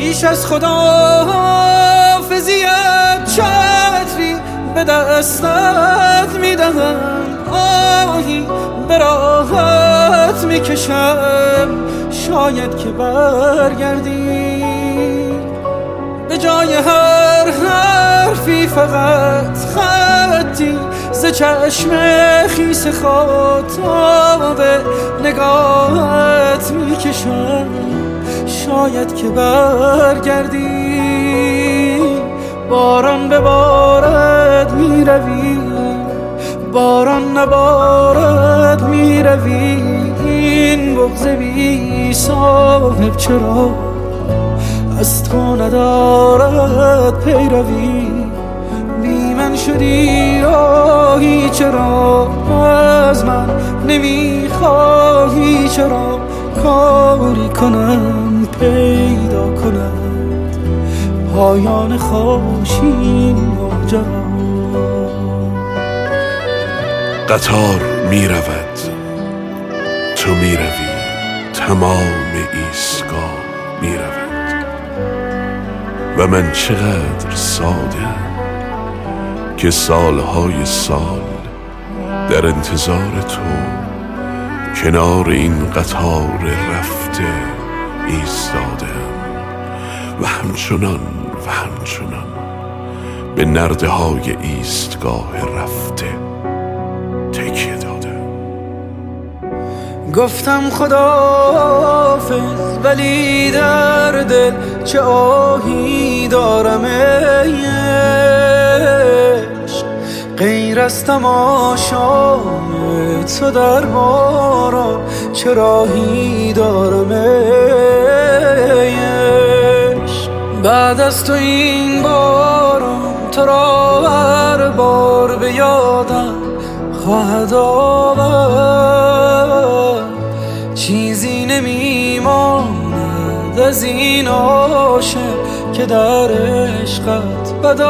پیش از خداحافظیت چتری به دستت میدهم، آهی به راحت میکشم، شاید که برگردی. به جای هر حرفی فقط خطی ز چشم خیس خاطاب نگاهت میکشم، شاید که برگردی. باران ببارد میروی، باران نبارد میروی، این بغض بی صاحب چرا از تو ندارد پیروی. بی من شدی راهی چرا از من نمیخواهی، چرا کاری کنم پیدا کند پایان خوشین ماجرا. قطار می رود، تو می روی، تمام ایستگاه می رود و من چقدر ساده‌ام که سالهای سال در انتظار تو کنار این قطار رفته ایستاده‌ام و همچنان به نرده های ایستگاه رفته تکیه دادم. گفتم خداحافظ ولی در دل چه آهی دارم ای عشق، غیر از تماشای تو در باران چه راهی دارم ای عشق. بعد از تو این باران تو را هر بار به یادم خواهد آورد، چیزی نمیماند از این عاشق که در عشقت بد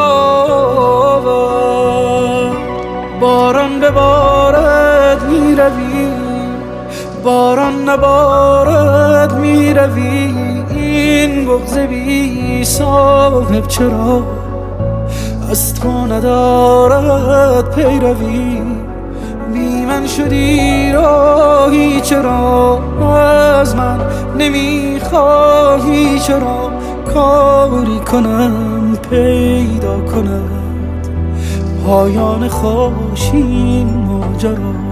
آورد. باران ببارد میروی، باران نبارد میروی، این بغض بی صاحب چرا از تو ندارد پیروی. بی من شدی راهی چرا از من نمیخواهی، چرا کاری کنم پیدا کند پایان خوشین ماجرا.